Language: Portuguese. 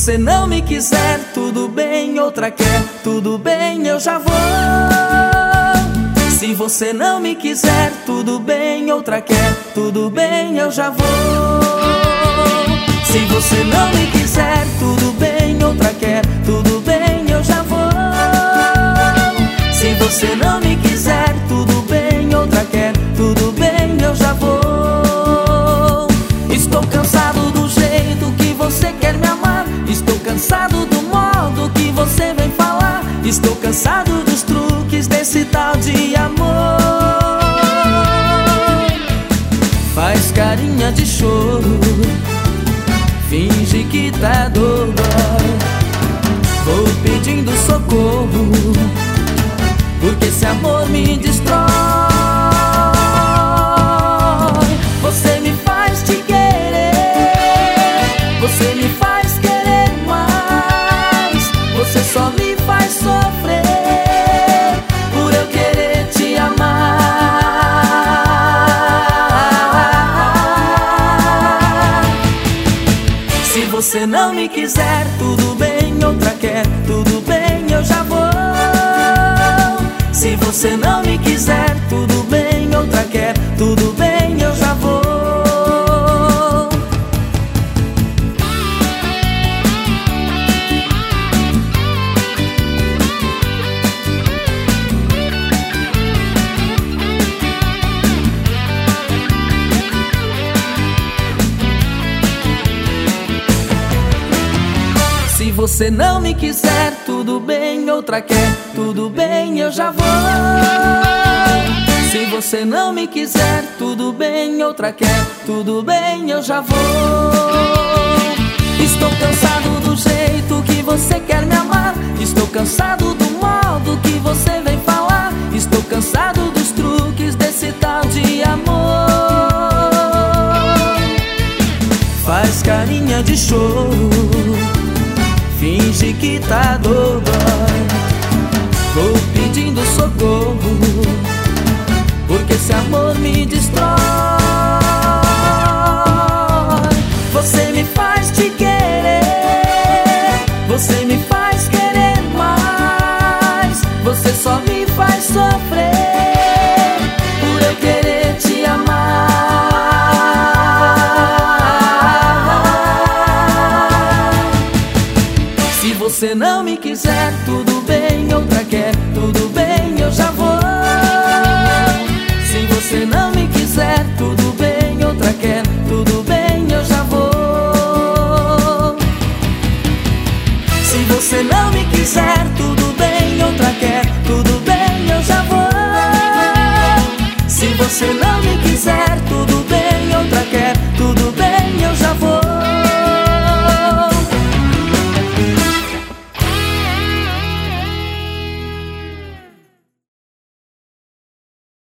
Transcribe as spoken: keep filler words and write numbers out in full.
você não me quiser, tudo bem, outra quer, tudo bem, eu já vou. Se você não me quiser, tudo bem, outra quer, tudo bem, eu já vou. Se você não me quiser, tudo bem, outra quer, tudo bem, eu já vou. Se você não me quiser, tudo bem, outra quer, tudo bem, eu já vou. Estou cansado do jeito que você quer me amar, estou cansado do modo que você vem falar, estou cansado dos truques desse tal de amor. Faz carinha de choro, finge que tá dor, vou pedindo socorro, porque esse amor me destrói. Você me faz te querer, você me faz querer mais, você só me faz sofrer por eu querer te amar. Se você não me quiser, tudo bem, outra quer, tudo bem, eu já vou. Se você não me quiser, tudo bem, outra quer, tudo bem, eu já vou. Se você não me quiser, tudo bem, outra quer, tudo bem, eu já vou. Se você não me quiser, tudo bem, outra quer, tudo bem, eu já vou. Estou cansado do jeito que você quer me amar, estou cansado do modo que você vem falar, estou cansado dos truques desse tal de amor. Faz carinha de choro, finge que tá dor, vou pedindo socorro, porque esse amor me destrói. Você me faz te querer, você me faz querer mais, você só me faz sofrer por eu querer te amar. Se você não me quiser, tudo bem, outra quer, tudo bem, eu já vou. Se você não me quiser, tudo bem, outra quer, tudo bem, eu já vou. Se você não me quiser, tudo bem, outra quer, tudo bem, eu já vou. Se você não me quiser, tudo bem, outra quer, tudo